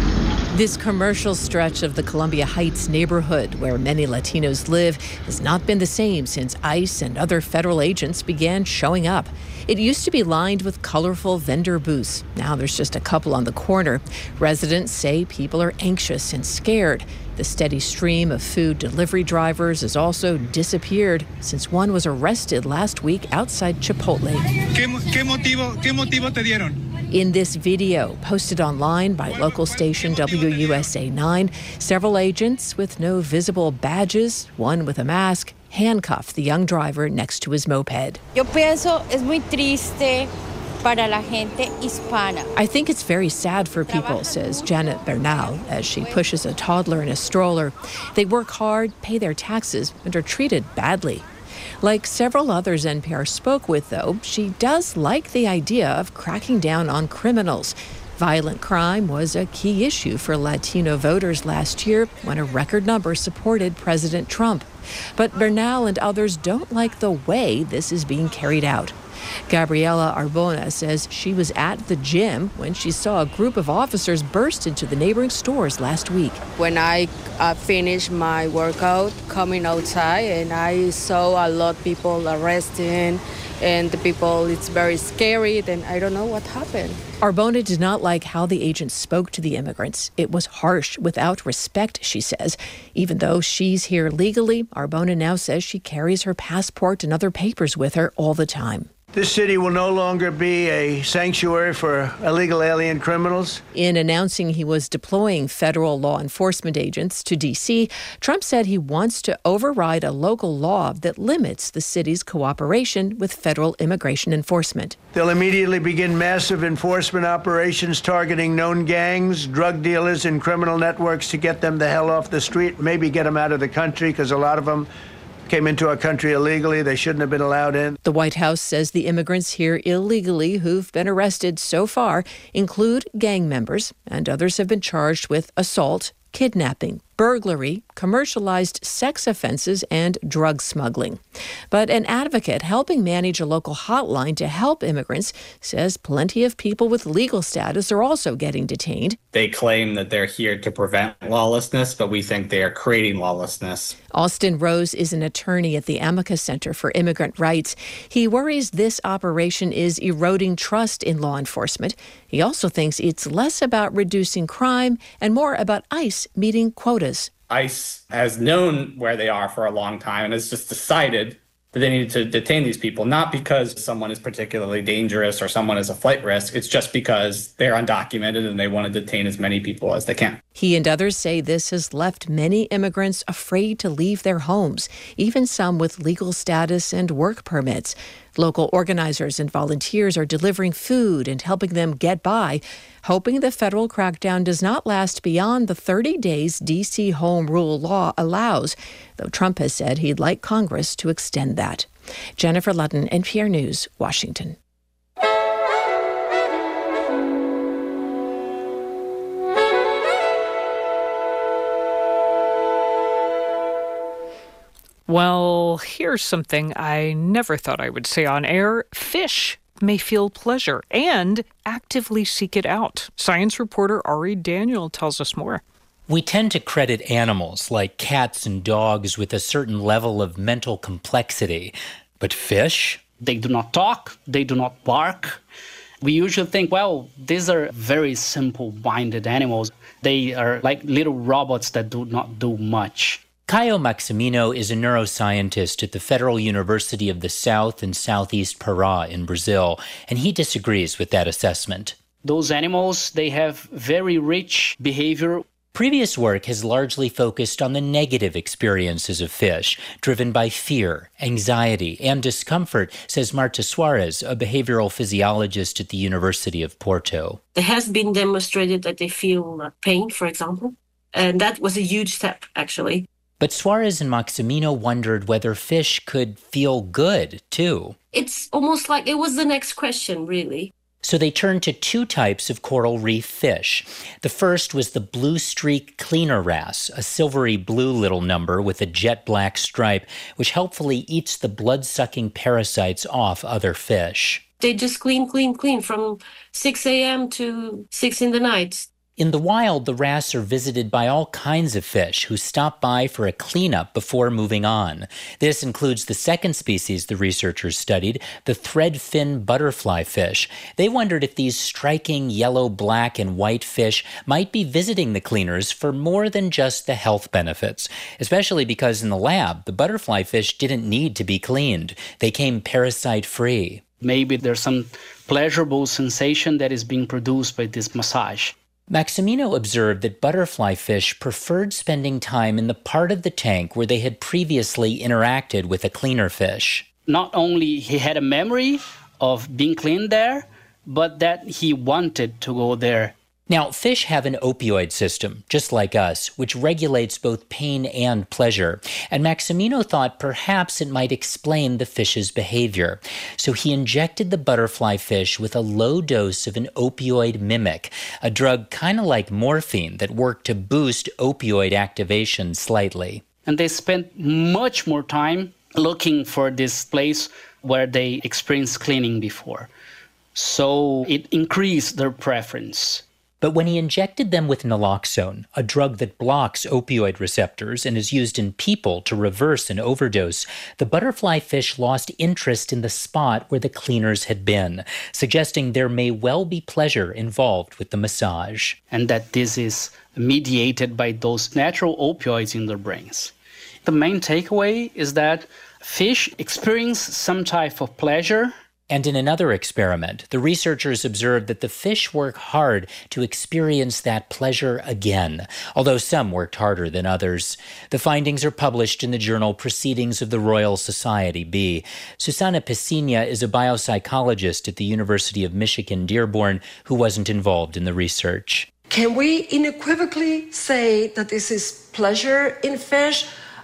This commercial stretch of the Columbia Heights neighborhood, where many Latinos live, has not been the same since ICE and other federal agents began showing up. It used to be lined with colorful vendor booths. Now there's just a couple on the corner. Residents say people are anxious and scared. The steady stream of food delivery drivers has also disappeared since one was arrested last week outside Chipotle. ¿Qué, qué motivo, qué motivo te dieron? In this video, posted online by local station W U S A nine, several agents with no visible badges, one with a mask, handcuffed the young driver next to his moped. Yo pienso es muy triste para la gente hispana. I think it's very sad for people, says Janet Bernal, as she pushes a toddler in a stroller. They work hard, pay their taxes, and are treated badly. Like several others N P R spoke with, though, she does like the idea of cracking down on criminals. Violent crime was a key issue for Latino voters last year when a record number supported President Trump. But Bernal and others don't like the way this is being carried out. Gabriela Arbona says she was at the gym when she saw a group of officers burst into the neighboring stores last week. When I uh, finished my workout, coming outside, and I saw a lot of people arresting, and the people, it's very scary, then I don't know what happened. Arbona did not like how the agents spoke to the immigrants. It was harsh, without respect, she says. Even though she's here legally, Arbona now says she carries her passport and other papers with her all the time. This city will no longer be a sanctuary for illegal alien criminals. In announcing he was deploying federal law enforcement agents to D C, Trump said he wants to override a local law that limits the city's cooperation with federal immigration enforcement. They'll immediately begin massive enforcement operations targeting known gangs, drug dealers, and criminal networks to get them the hell off the street, maybe get them out of the country, because a lot of them came into our country illegally. They shouldn't have been allowed in. The White House says the immigrants here illegally who've been arrested so far include gang members, and others have been charged with assault, kidnapping, burglary, commercialized sex offenses, and drug smuggling. But an advocate helping manage a local hotline to help immigrants says plenty of people with legal status are also getting detained. They claim that they're here to prevent lawlessness, but we think they are creating lawlessness. Austin Rose is an attorney at the Amicus Center for Immigrant Rights. He worries this operation is eroding trust in law enforcement. He also thinks it's less about reducing crime and more about ICE meeting quotas Davis. ICE has known where they are for a long time and has just decided that they needed to detain these people, not because someone is particularly dangerous or someone is a flight risk. It's just because they're undocumented and they want to detain as many people as they can. He and others say this has left many immigrants afraid to leave their homes, even some with legal status and work permits. Local organizers and volunteers are delivering food and helping them get by, hoping the federal crackdown does not last beyond the thirty days D C home rule law allows, though Trump has said he'd like Congress to extend that. Jennifer Ludden, N P R News, Washington. Well, here's something I never thought I would say on air. Fish may feel pleasure and actively seek it out. Science reporter Ari Daniel tells us more. We tend to credit animals like cats and dogs with a certain level of mental complexity. But fish? They do not talk. They do not bark. We usually think, well, these are very simple-minded animals. They are like little robots that do not do much. Caio Maximino is a neuroscientist at the Federal University of the South and Southeast Pará in Brazil, and he disagrees with that assessment. Those animals, they have very rich behavior. Previous work has largely focused on the negative experiences of fish, driven by fear, anxiety, and discomfort, says Marta Soares, a behavioral physiologist at the University of Porto. It has been demonstrated that they feel pain, for example, and that was a huge step, actually. But Soares and Maximino wondered whether fish could feel good, too. It's almost like it was the next question, really. So they turned to two types of coral reef fish. The first was the blue streak cleaner wrasse, a silvery blue little number with a jet black stripe, which helpfully eats the blood-sucking parasites off other fish. They just clean, clean, clean from six a.m. to six in the night. In the wild, the wrasse are visited by all kinds of fish who stop by for a cleanup before moving on. This includes the second species the researchers studied, the threadfin butterfly fish. They wondered if these striking yellow, black, and white fish might be visiting the cleaners for more than just the health benefits, especially because in the lab, the butterfly fish didn't need to be cleaned. They came parasite-free. Maybe there's some pleasurable sensation that is being produced by this massage. Maximino observed that butterfly fish preferred spending time in the part of the tank where they had previously interacted with a cleaner fish. Not only he had a memory of being cleaned there, but that he wanted to go there. Now, fish have an opioid system, just like us, which regulates both pain and pleasure. And Maximino thought perhaps it might explain the fish's behavior. So he injected the butterfly fish with a low dose of an opioid mimic, a drug kind of like morphine that worked to boost opioid activation slightly. And they spent much more time looking for this place where they experienced cleaning before. So it increased their preference. But when he injected them with naloxone, a drug that blocks opioid receptors and is used in people to reverse an overdose, the butterfly fish lost interest in the spot where the cleaners had been, suggesting there may well be pleasure involved with the massage. And that this is mediated by those natural opioids in their brains. The main takeaway is that fish experience some type of pleasure. And in another experiment, the researchers observed that the fish work hard to experience that pleasure again, although some worked harder than others. The findings are published in the journal Proceedings of the Royal Society B. Susana Piscina is a biopsychologist at the University of Michigan Dearborn who wasn't involved in the research. Can we unequivocally say that this is pleasure in fish?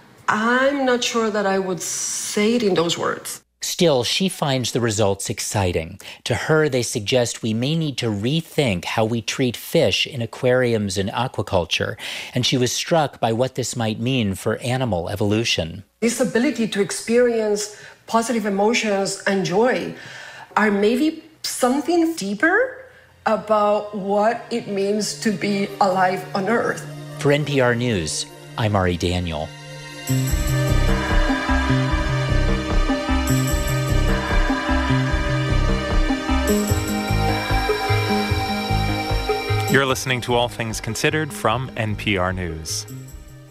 I'm not sure that I would say it in those words. Still, she finds the results exciting. To her, they suggest we may need to rethink how we treat fish in aquariums and aquaculture, and she was struck by what this might mean for animal evolution. This ability to experience positive emotions and joy are maybe something deeper about what it means to be alive on Earth. For N P R News, I'm Ari Daniel. You're listening to All Things Considered from N P R News.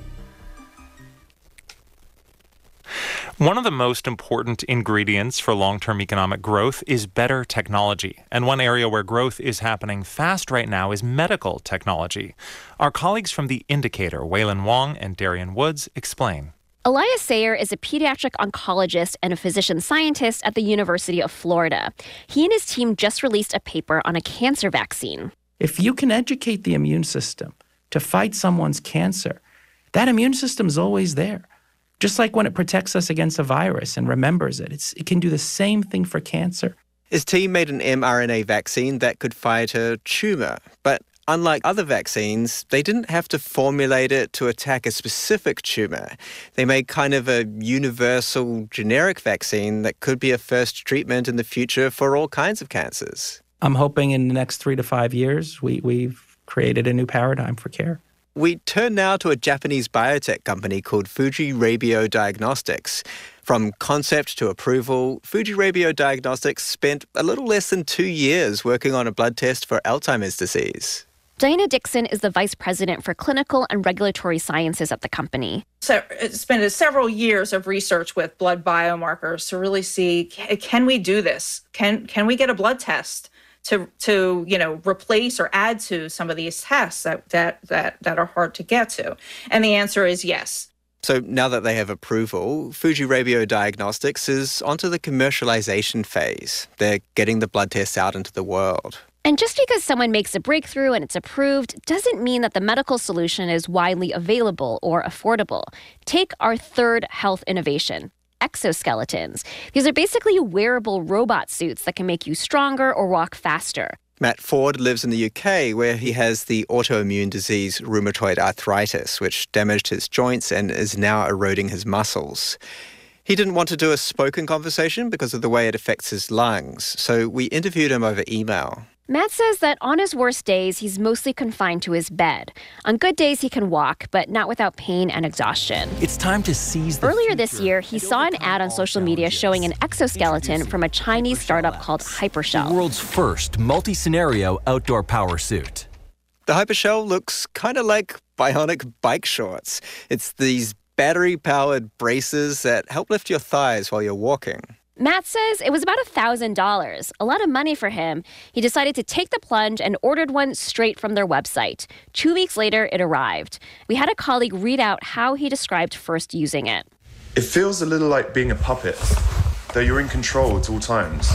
One of the most important ingredients for long-term economic growth is better technology. And one area where growth is happening fast right now is medical technology. Our colleagues from The Indicator, Waylon Wong and Darian Woods, explain. Elias Sayer is a pediatric oncologist and a physician scientist at the University of Florida. He and his team just released a paper on a cancer vaccine. If you can educate the immune system to fight someone's cancer, that immune system is always there. Just like when it protects us against a virus and remembers it, it's, it can do the same thing for cancer. His team made an mRNA vaccine that could fight a tumor, but unlike other vaccines, they didn't have to formulate it to attack a specific tumor. They made kind of a universal generic vaccine that could be a first treatment in the future for all kinds of cancers. I'm hoping in the next three to five years, we, we've created a new paradigm for care. We turn now to a Japanese biotech company called Fujirebio Diagnostics. From concept to approval, Fujirebio Diagnostics spent a little less than two years working on a blood test for Alzheimer's disease. Diana Dixon is the vice president for clinical and regulatory sciences at the company. So it's been several years of research with blood biomarkers to really see, can we do this? Can can we get a blood test to to you know replace or add to some of these tests that that that, that are hard to get to? And the answer is yes. So now that they have approval, Fujirebio Diagnostics is onto the commercialization phase. They're getting the blood tests out into the world. And just because someone makes a breakthrough and it's approved doesn't mean that the medical solution is widely available or affordable. Take our third health innovation, exoskeletons. These are basically wearable robot suits that can make you stronger or walk faster. Matt Ford lives in the U K, where he has the autoimmune disease rheumatoid arthritis, which damaged his joints and is now eroding his muscles. He didn't want to do a spoken conversation because of the way it affects his lungs, so we interviewed him over email. Matt says that on his worst days, he's mostly confined to his bed. On good days, he can walk, but not without pain and exhaustion. It's time to seize the Earlier this year, he saw an ad on social media showing an exoskeleton from a Chinese startup called Hypershell. The world's first multi-scenario outdoor power suit. The Hypershell looks kind of like bionic bike shorts. It's these battery-powered braces that help lift your thighs while you're walking. Matt says it was about one thousand dollars, a lot of money for him. He decided to take the plunge and ordered one straight from their website. Two weeks later, it arrived. We had a colleague read out how he described first using it. It feels a little like being a puppet, though you're in control at all times.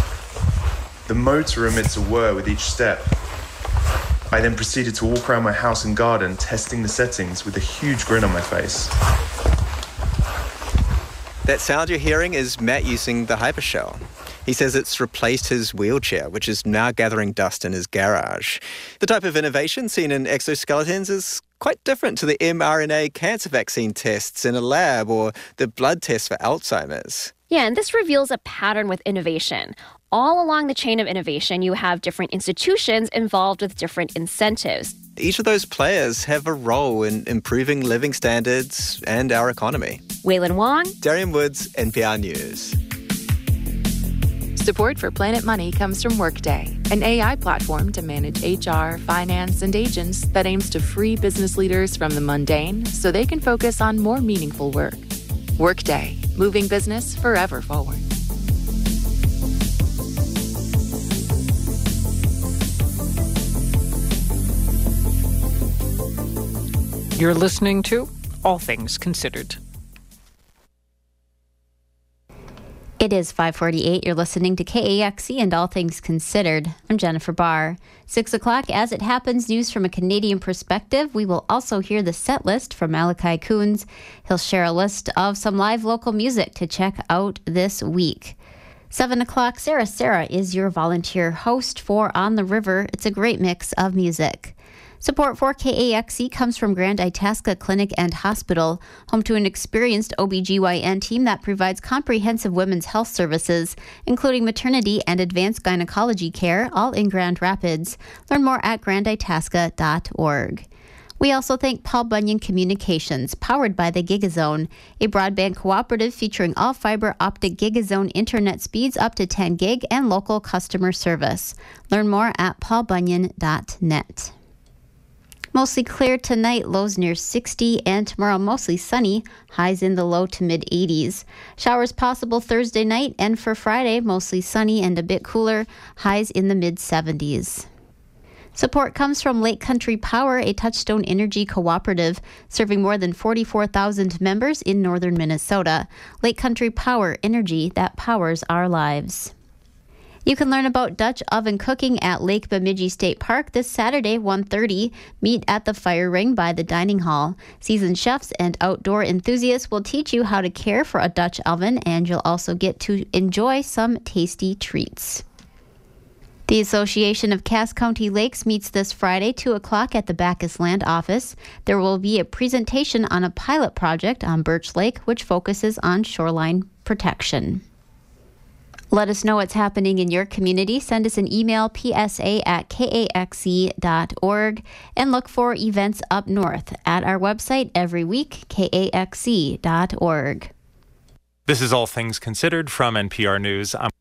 The motor emits a whir with each step. I then proceeded to walk around my house and garden, testing the settings with a huge grin on my face. That sound you're hearing is Matt using the Hypershell. He says it's replaced his wheelchair, which is now gathering dust in his garage. The type of innovation seen in exoskeletons is quite different to the mRNA cancer vaccine tests in a lab or the blood test for Alzheimer's. Yeah, and this reveals a pattern with innovation. All along the chain of innovation, you have different institutions involved with different incentives. Each of those players have a role in improving living standards and our economy. Waylon Wong, Darian Woods, N P R News. Support for Planet Money comes from Workday, an A I platform to manage H R, finance, and agents that aims to free business leaders from the mundane so they can focus on more meaningful work. Workday, moving business forever forward. You're listening to All Things Considered. It is five forty-eight. You're listening to K A X C and All Things Considered. I'm Jennifer Barr. Six o'clock, As It Happens, news from a Canadian perspective. We will also hear the set list from Malachi Coons. He'll share a list of some live local music to check out this week. Seven o'clock, Sarah Sarah is your volunteer host for On the River. It's a great mix of music. Support for K A X C comes from Grand Itasca Clinic and Hospital, home to an experienced O B G Y N team that provides comprehensive women's health services, including maternity and advanced gynecology care, all in Grand Rapids. Learn more at grand itasca dot org. We also thank Paul Bunyan Communications, powered by the Gigazone, a broadband cooperative featuring all fiber optic Gigazone internet speeds up to ten gig and local customer service. Learn more at paul bunyan dot net. Mostly clear tonight, lows near sixty, and tomorrow mostly sunny, highs in the low to mid eighties. Showers possible Thursday night, and for Friday, mostly sunny and a bit cooler, highs in the mid seventies. Support comes from Lake Country Power, a Touchstone Energy cooperative serving more than forty-four thousand members in northern Minnesota. Lake Country Power, energy that powers our lives. You can learn about Dutch oven cooking at Lake Bemidji State Park this Saturday, one thirty. Meet at the fire ring by the dining hall. Seasoned chefs and outdoor enthusiasts will teach you how to care for a Dutch oven, and you'll also get to enjoy some tasty treats. The Association of Cass County Lakes meets this Friday, two o'clock at the Bacchus Land Office. There will be a presentation on a pilot project on Birch Lake, which focuses on shoreline protection. Let us know what's happening in your community. Send us an email, p s a at k a x e dot org, and look for events up north at our website every week, k a x e dot org. This is All Things Considered from N P R News. I'm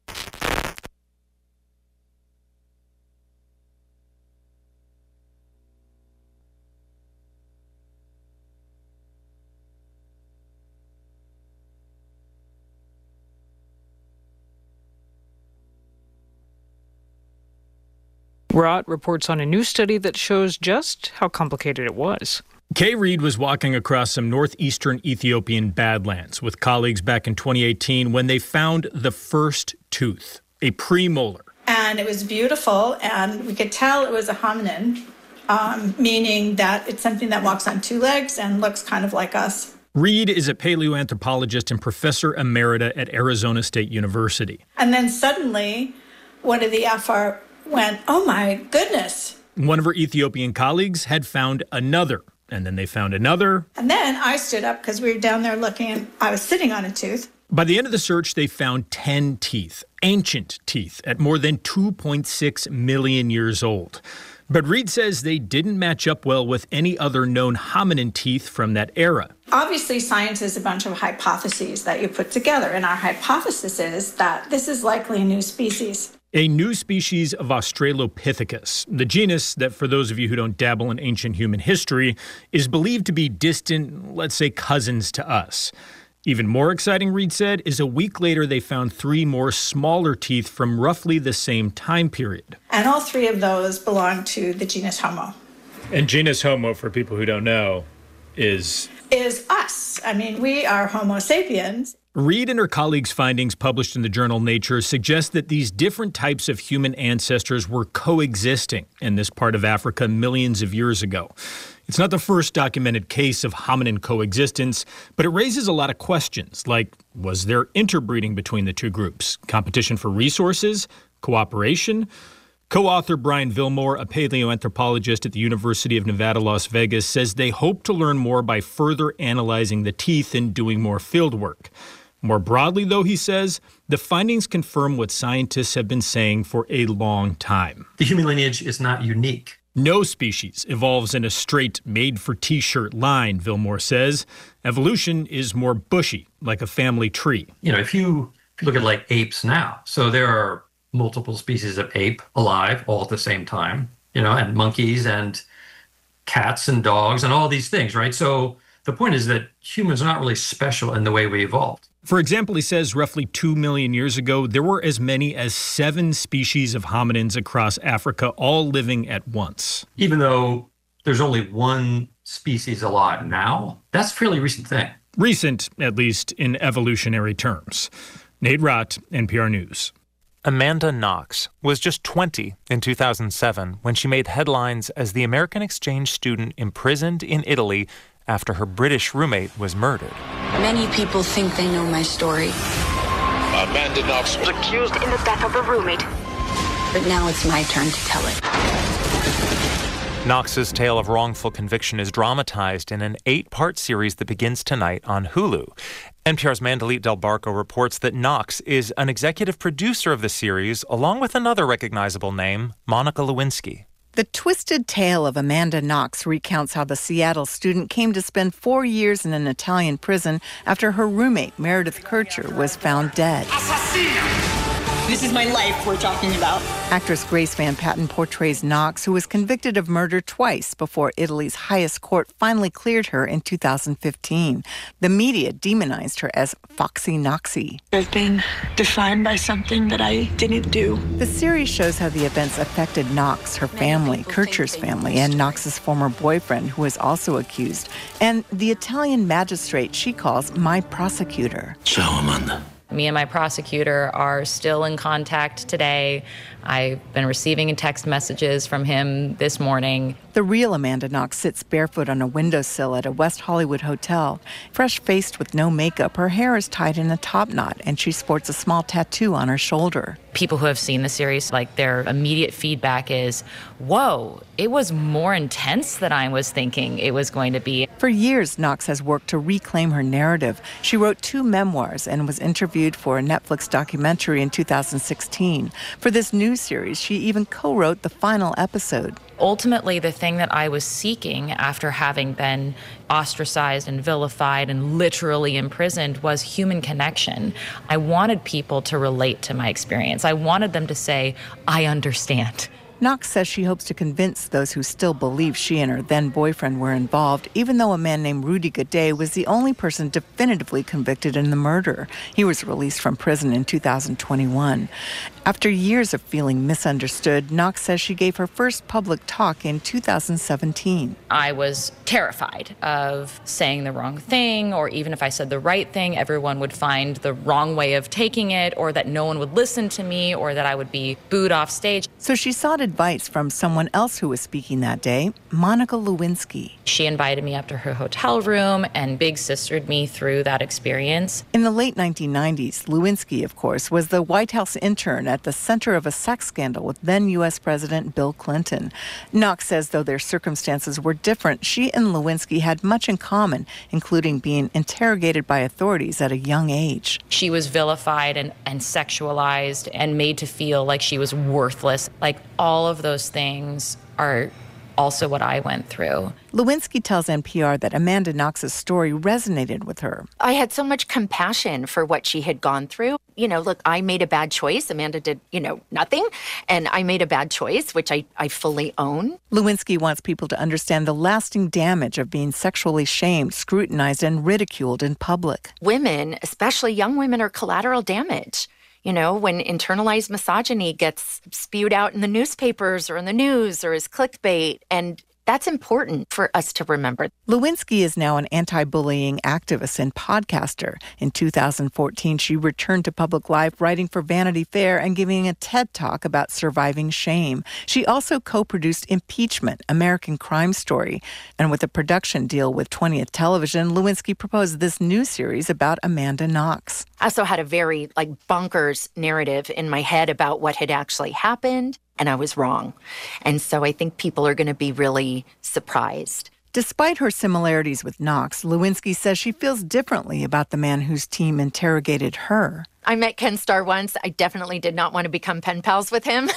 Rott reports on a new study that shows just how complicated it was. Kay Reed was walking across some northeastern Ethiopian badlands with colleagues back in twenty eighteen when they found the first tooth, a premolar. And it was beautiful, and we could tell it was a hominin, um, meaning that it's something that walks on two legs and looks kind of like us. Reed is a paleoanthropologist and professor emerita at Arizona State University. And then suddenly, one of the Afar went, oh my goodness. One of her Ethiopian colleagues had found another, and then they found another. And then I stood up because we were down there looking, and I was sitting on a tooth. By the end of the search, they found ten teeth, ancient teeth, at more than two point six million years old. But Reed says they didn't match up well with any other known hominin teeth from that era. Obviously, science is a bunch of hypotheses that you put together, and our hypothesis is that this is likely a new species. A new species of Australopithecus, the genus that, for those of you who don't dabble in ancient human history, is believed to be distant, let's say, cousins to us. Even more exciting, Reed said, is a week later they found three more smaller teeth from roughly the same time period. And all three of those belong to the genus Homo. And genus Homo, for people who don't know, is... is us. I mean, we are Homo sapiens. Reed and her colleagues' findings published in the journal Nature suggest that these different types of human ancestors were coexisting in this part of Africa millions of years ago. It's not the first documented case of hominin coexistence, but it raises a lot of questions, like, was there interbreeding between the two groups? Competition for resources? Cooperation? Co-author Brian Vilmore, a paleoanthropologist at the University of Nevada, Las Vegas, says they hope to learn more by further analyzing the teeth and doing more fieldwork. More broadly, though, he says, the findings confirm what scientists have been saying for a long time. The human lineage is not unique. No species evolves in a straight, made-for-t-shirt line, Vilmore says. Evolution is more bushy, like a family tree. You know, if you, if you look at, like, apes now, so there are multiple species of ape alive all at the same time, you know, and monkeys and cats and dogs and all these things, right? So the point is that humans are not really special in the way we evolved. For example, he says roughly two million years ago, there were as many as seven species of hominins across Africa, all living at once. Even though there's only one species alive now, that's a fairly recent thing. Recent, at least, in evolutionary terms. Nate Rott, N P R News. Amanda Knox was just twenty in two thousand seven when she made headlines as the American exchange student imprisoned in Italy after her British roommate was murdered. Many people think they know my story. Amanda Knox was accused in the death of a roommate. But now it's my turn to tell it. Knox's tale of wrongful conviction is dramatized in an eight-part series that begins tonight on Hulu. N P R's Mandalit Del Barco reports that Knox is an executive producer of the series, along with another recognizable name, Monica Lewinsky. The twisted tale of Amanda Knox recounts how the Seattle student came to spend four years in an Italian prison after her roommate, Meredith Kircher, was found dead. This is my life we're talking about. Actress Grace Van Patten portrays Knox, who was convicted of murder twice before Italy's highest court finally cleared her in two thousand fifteen. The media demonized her as Foxy Knoxy. I've been defined by something that I didn't do. The series shows how the events affected Knox, her family, Kircher's family, and Knox's former boyfriend, who is also accused, and the Italian magistrate she calls my prosecutor. Ciao, Amanda. Me and my prosecutor are still in contact today. I've been receiving text messages from him this morning. The real Amanda Knox sits barefoot on a windowsill at a West Hollywood hotel. Fresh-faced with no makeup, her hair is tied in a top knot, and she sports a small tattoo on her shoulder. People who have seen the series, like, their immediate feedback is, whoa, it was more intense than I was thinking it was going to be. For years, Knox has worked to reclaim her narrative. She wrote two memoirs and was interviewed for a Netflix documentary in two thousand sixteen. For this new series, she even co-wrote the final episode. Ultimately, the thing that I was seeking after having been ostracized and vilified and literally imprisoned was human connection. I wanted people to relate to my experience. I wanted them to say, I understand. Knox says she hopes to convince those who still believe she and her then-boyfriend were involved, even though a man named Rudy Guede was the only person definitively convicted in the murder. He was released from prison in two thousand twenty-one. After years of feeling misunderstood, Knox says she gave her first public talk in two thousand seventeen. I was terrified of saying the wrong thing, or even if I said the right thing, everyone would find the wrong way of taking it, or that no one would listen to me, or that I would be booed off stage. So she sought advice from someone else who was speaking that day, Monica Lewinsky. She invited me up to her hotel room and big sistered me through that experience. In the late nineteen nineties, Lewinsky, of course, was the White House intern at the center of a sex scandal with then U S President Bill Clinton. Knox says though their circumstances were different, she and Lewinsky had much in common, including being interrogated by authorities at a young age. She was vilified and, and sexualized and made to feel like she was worthless. Like, all of those things are also what I went through. Lewinsky tells N P R that Amanda Knox's story resonated with her. I had so much compassion for what she had gone through. You know, look, I made a bad choice. Amanda did, you know, nothing. And I made a bad choice, which I, I fully own. Lewinsky wants people to understand the lasting damage of being sexually shamed, scrutinized, and ridiculed in public. Women, especially young women, are collateral damage. You know, when internalized misogyny gets spewed out in the newspapers or in the news or as clickbait, and that's important for us to remember. Lewinsky is now an anti-bullying activist and podcaster. In two thousand fourteen, she returned to public life, writing for Vanity Fair and giving a TED Talk about surviving shame. She also co-produced Impeachment, American Crime Story. And with a production deal with twentieth Television, Lewinsky proposed this new series about Amanda Knox. I also had a very, like, bonkers narrative in my head about what had actually happened. And I was wrong. And so I think people are going to be really surprised. Despite her similarities with Knox, Lewinsky says she feels differently about the man whose team interrogated her. I met Ken Starr once. I definitely did not want to become pen pals with him.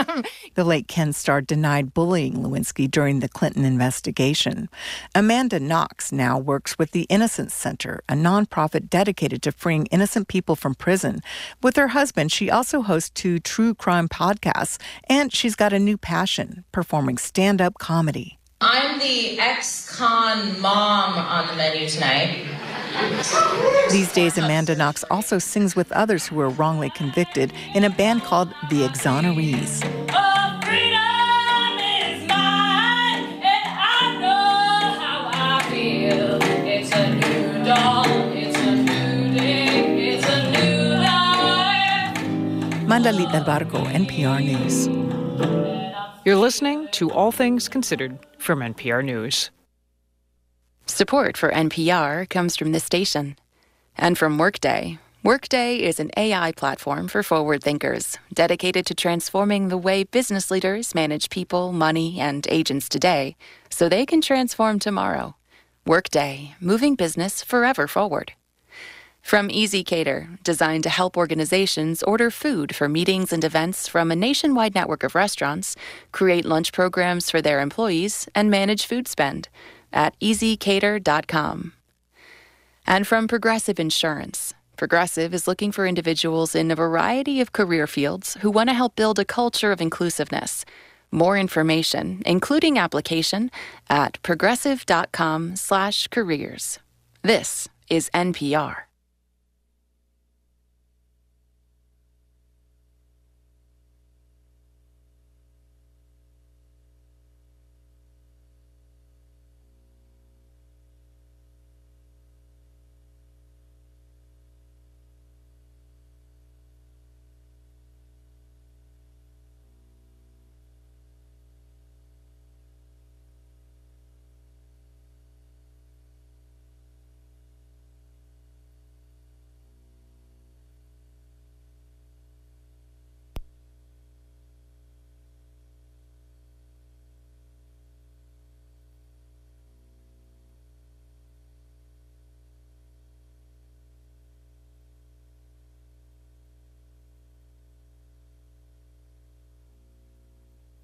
The late Ken Starr denied bullying Lewinsky during the Clinton investigation. Amanda Knox now works with the Innocence Center, a nonprofit dedicated to freeing innocent people from prison. With her husband, she also hosts two true crime podcasts, and she's got a new passion, performing stand-up comedy. I'm the ex-con mom on the menu tonight. These days, Amanda Knox also sings with others who were wrongly convicted in a band called The Exonerees. Oh, freedom is mine, and I know how I feel. It's a new dawn, it's a new day, it's a new life. Mandalit Del Barco, N P R News. You're listening to All Things Considered from N P R News. Support for N P R comes from this station and from Workday. Workday is an A I platform for forward thinkers, dedicated to transforming the way business leaders manage people, money, and agents today so they can transform tomorrow. Workday, moving business forever forward. From EasyCater, designed to help organizations order food for meetings and events from a nationwide network of restaurants, create lunch programs for their employees, and manage food spend at easy cater dot com. And from Progressive Insurance, Progressive is looking for individuals in a variety of career fields who want to help build a culture of inclusiveness. More information, including application, at progressive.com slash careers. This is N P R.